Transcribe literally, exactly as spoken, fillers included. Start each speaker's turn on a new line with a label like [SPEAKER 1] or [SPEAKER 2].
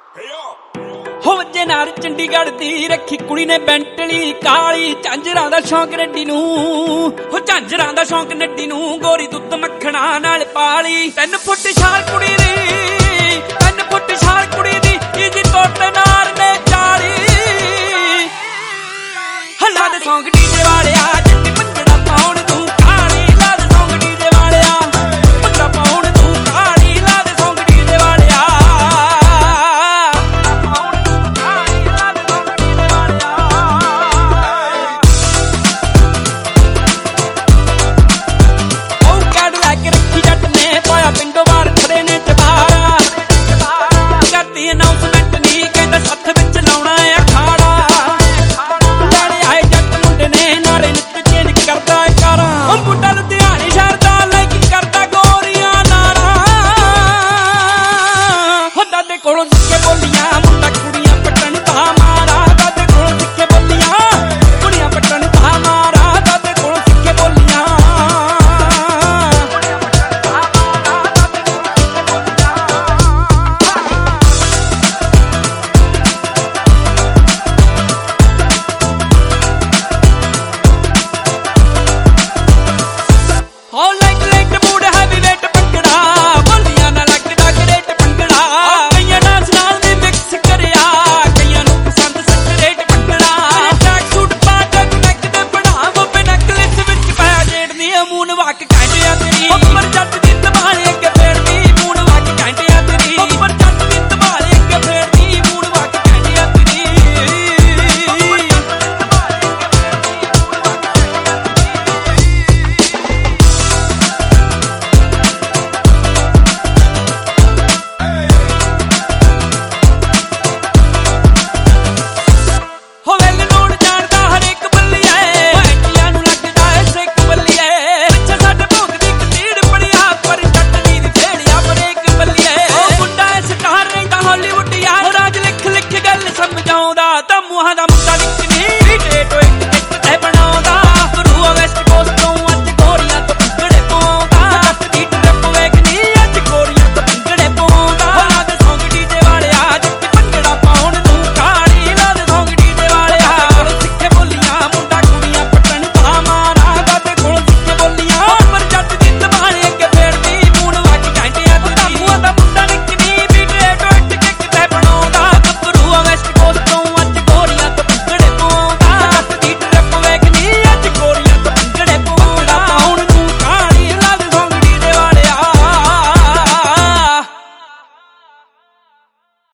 [SPEAKER 1] ਹੋ ਵਜੇ ਨਾਰ ਚੰਡੀਗੜ੍ਹ ਦੀ ਰੱਖੀ ਕੁੜੀ ਨੇ ਬੈਂਟਲੀ ਕਾਲੀ, ਝਾਂਜਰਾਂ ਦਾ ਸ਼ੌਂਕ ਨੱਡੀ ਨੂੰ, ਹੋ ਝਾਂਜਰਾਂ ਦਾ ਸ਼ੌਂਕ ਨੱਡੀ ਨੂੰ, ਗੋਰੀ ਦੁੱਧ ਮੱਖਣਾ ਨਾਲ ਪਾਲੀ, ਤਿੰਨ ਫੁੱਟ ਛਾਲ ਕੁੜੀ ਦੀ